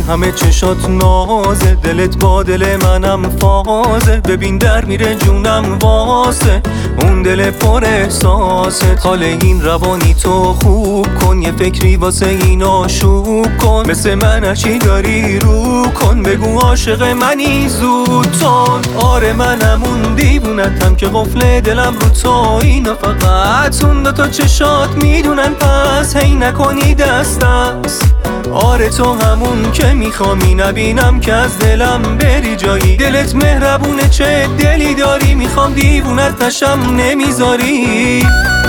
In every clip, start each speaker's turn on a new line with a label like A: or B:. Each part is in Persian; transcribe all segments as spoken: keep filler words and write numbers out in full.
A: همه چشات نازه، دلت با دل منم فازه. ببین در میره جونم واسه اون دل پر احساسه. حال این روانی تو خوب کن، یه فکری واسه این آشوب کن. مثل من هرچی داری رو کن، بگو عاشق منی زود تون. آره منم اون دیوونتم که قفل دلم رو تو، اینا فقط اون دوتا چشات میدونن، پس هی نکنی دست دست. آره تو همون که میخوامی، نبینم که از دلم بری جایی. دلت مهربونه چه دلی داری، میخوام دیوونت نشم نمیذاری.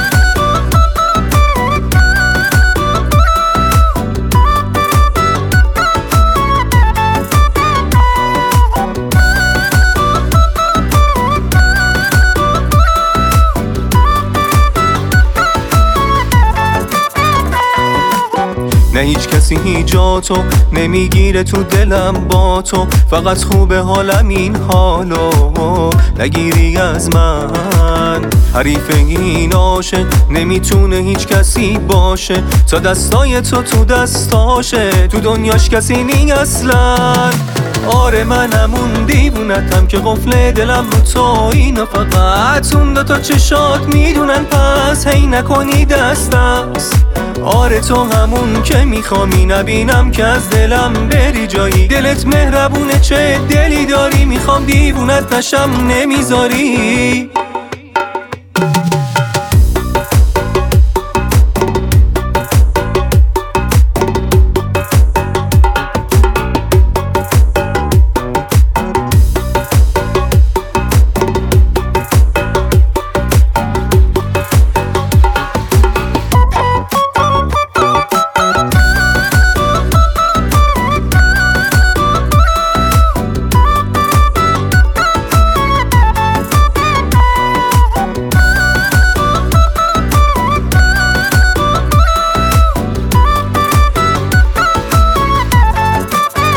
A: نه هیچ کسی هیچ جاتو نمیگیره تو دلم با تو، فقط خوبه حالم این حالو نگیری از من. حریف این عاشق نمیتونه هیچ کسی باشه، تا دستای تو تو دستاشه، تو دنیاش کسی نی اصلا. آره منم اون دیوونتم که قفل دلم رو تو، اینا فقط اون دوتا چشات میدونن، پس هی نکنی دست دست. آره تو همون که میخوامی، نبینم که از دلم بری جایی. دلت مهربونه چه دلی داری، میخوام دیوونت نشم نمیذاری.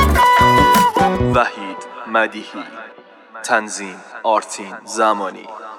B: وحید مدیحی، تنظیم آرتین زمانی.